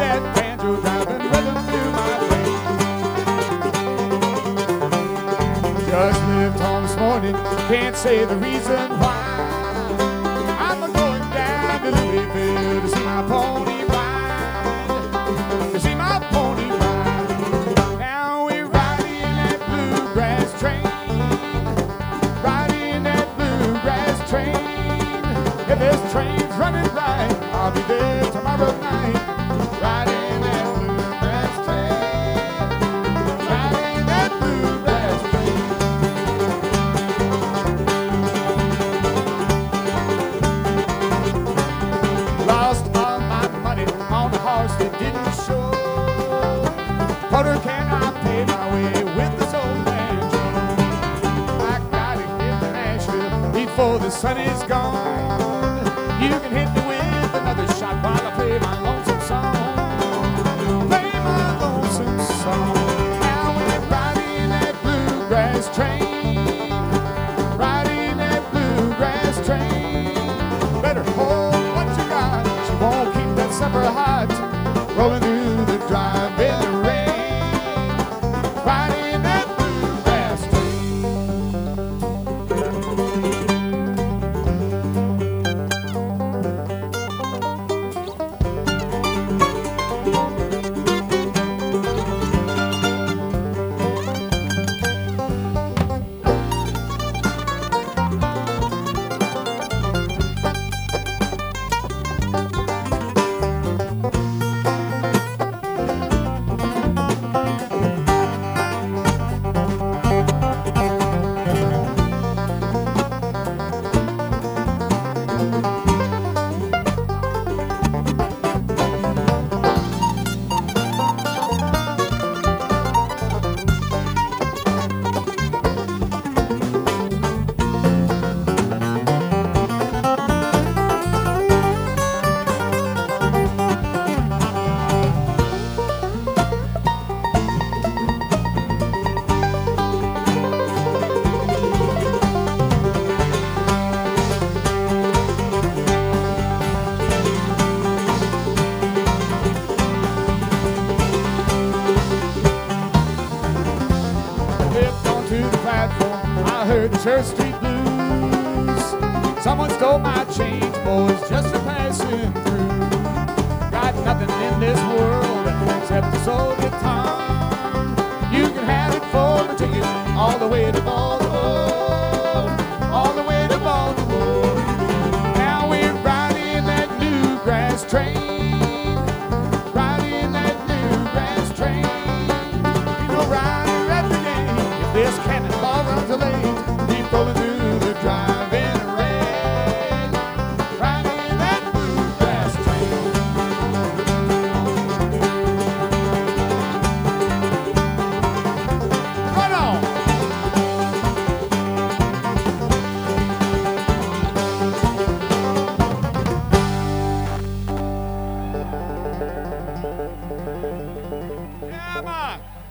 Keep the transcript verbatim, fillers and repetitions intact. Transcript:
that banjo driving rhythm through my veins. Just left home this morning, can't say the reason why. I'm going down to Louisville to see my pony ride, to see my pony ride. Now we're riding that bluegrass train, riding that bluegrass train. If this train's running right, I'll be there tomorrow night, riding that bluegrass train, riding that bluegrass train. Lost all my money on a horse that didn't show. But can I pay my way with this old banjo? I gotta get to Nashville before the sun is gone. You can hit me with another shot while I play my lonesome song. Play my lonesome song. Now we're riding that bluegrass train, riding that bluegrass train. Better hold what you got, she won't keep that supper hot. Rolling through the drive in the rain, riding that bluegrass train. I heard the Church Street blues. Someone stole my change, boys, just a passing through. Got nothing in this world except a soul guitar. You can have it for the ticket all the way to Baltimore, all the way to Baltimore. Now we're riding that bluegrass train, riding that bluegrass train. You know, riding right the game. If this cannonball runs a lane, keep rolling through the drive in the rain, riding that bluegrass train. Run on! Come on!